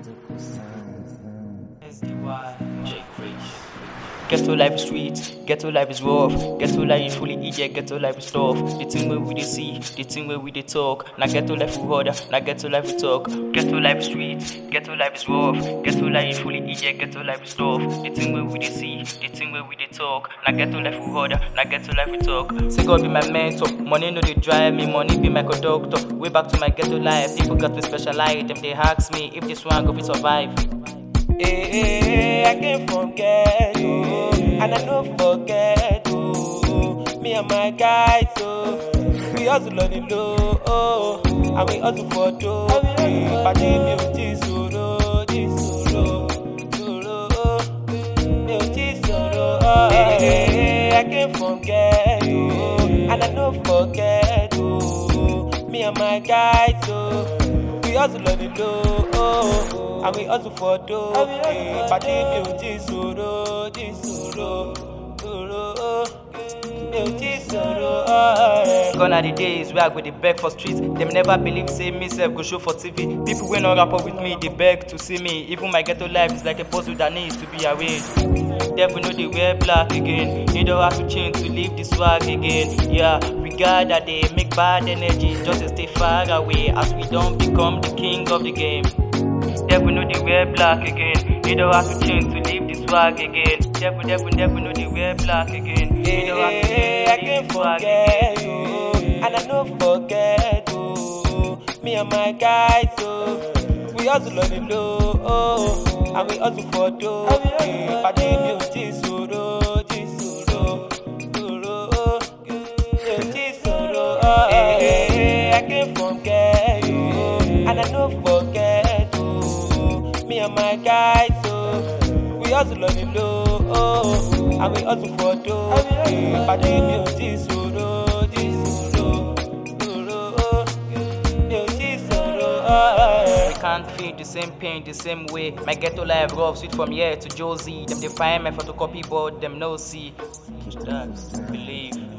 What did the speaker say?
Ghetto life is sweet, ghetto life is rough, ghetto life is fully idiot, ghetto life is tough. The thing where we dey see, the thing where we dey talk. Now ghetto life we order, now ghetto life we talk. Ghetto life is sweet, ghetto life is rough, ghetto life is fully idiot, ghetto life is tough. The thing where we dey see, the thing where we dey talk. Now ghetto life we order, now ghetto life we talk. Say God be my mentor, money no dey drive me, money be my conductor. Way back to my ghetto life, people got me specialized. Them they ask me if this one go fit survive. I came from ghetto, and I don't forget, me and my guys, we hustle on the low, and we hustle for dough. Party music, solo, I came from ghetto, and I don't forget, me and my guys, we hustle on the low, and we hustle for dough. Party music, solo, Gone are the days where I go dey beg for streets. Them never believe say me self go show for TV. People wey no rap up with me, they beg to see me. Even my ghetto life is like a puzzle that needs to be arranged. Devil know they wear black again. You don't have to change to leave the swag again. Yeah, we got that they make bad energy just to stay far away as we don't become the king of the game. Devil know they wear black again. You don't have to change to leave the swag again. Devil know they wear black again. You don't have to change I to leave can't the swag forget, again. and I don't forget, me and my guys, we hustle on the low, and we hustle for dough. Party music, solo, I came from ghetto, and I don't forget, me and my guys, we hustle on the low, and we hustle for dough. Party music, solo, We can't feel the same pain the same way. My ghetto life rough, sweet from here to Josie. Them they find my photocopy, but them no see. Believe.